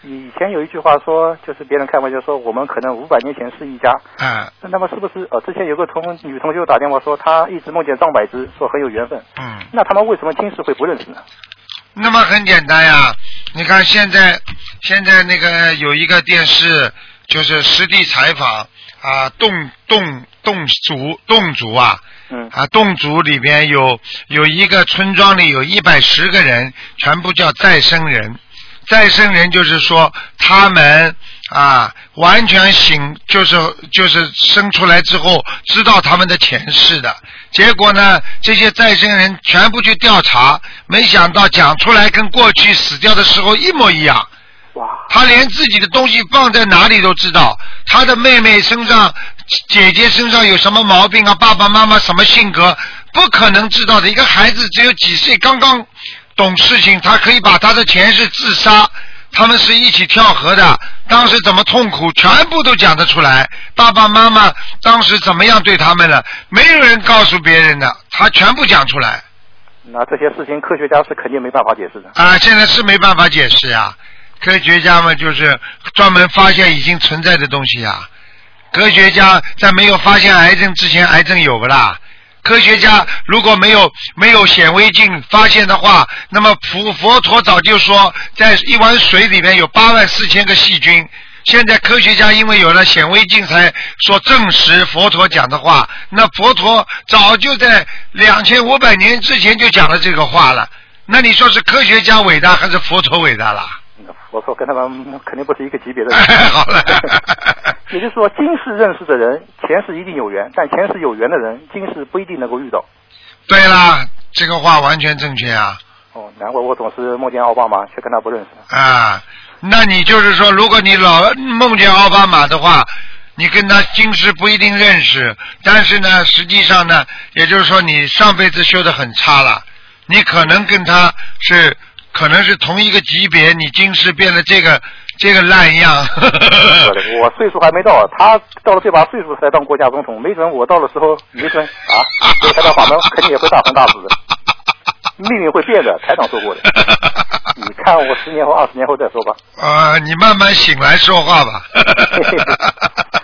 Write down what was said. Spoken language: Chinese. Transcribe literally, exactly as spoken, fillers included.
以前有一句话说，就是别人开玩笑说，我们可能五百年前是一家。 啊。 那么是不是？呃，之前有个同女同学打电话说，她一直梦见张柏芝，说很有缘分。 嗯。 那他们为什么今世会不认识呢？ 那么很简单呀，你看现在现在那个有一个电视，就是实地采访啊，侗侗侗族侗族啊。 嗯啊，侗族里边有有一个村庄里有一百十个人，全部叫再生人。再生人就是说他们啊完全醒，就是就是生出来之后知道他们的前世的。结果呢，这些再生人全部去调查，没想到讲出来跟过去死掉的时候一模一样。 哇！ 他连自己的东西放在哪里都知道，他的妹妹身上、姐姐身上有什么毛病啊，爸爸妈妈什么性格，不可能知道的。一个孩子只有几岁，刚刚懂事情，他可以把他的前世自杀，他们是一起跳河的，当时怎么痛苦，全部都讲得出来。爸爸妈妈当时怎么样对他们了，没有人告诉别人的，他全部讲出来。 那这些事情科学家是肯定没办法解释的。 啊，现在是没办法解释呀。科学家们就是专门发现已经存在的东西呀。科学家在没有发现癌症之前，癌症有不啦？科学家如果没有没有显微镜发现的话，那么佛佛陀早就说，在一碗水里面有八万四千个细菌。现在科学家因为有了显微镜才说证实佛陀讲的话，那佛陀早就在两千五百年之前就讲了这个话了。那你说是科学家伟大还是佛陀伟大啦？ 佛陀跟他们肯定不是一个级别的人。 好了。 也就是说，今世认识的人，前世一定有缘，但前世有缘的人，今世不一定能够遇到。 对啦，这个话完全正确啊。 哦，难怪我总是梦见奥巴马，却跟他不认识。 啊，那你就是说，如果你老梦见奥巴马的话，你跟他今世不一定认识，但是呢，实际上呢，也就是说你上辈子修得很差了，你可能跟他是可能是同一个级别，你今世变得这个这个烂样。 我岁数还没到，他到了这把岁数才当国家总统，没准我到的时候，没准啊，台长法门肯定也会大红大紫的，命运会变的，台长说过的。你看我十年后、二十年后再说吧。 啊、呃，你慢慢醒来说话吧。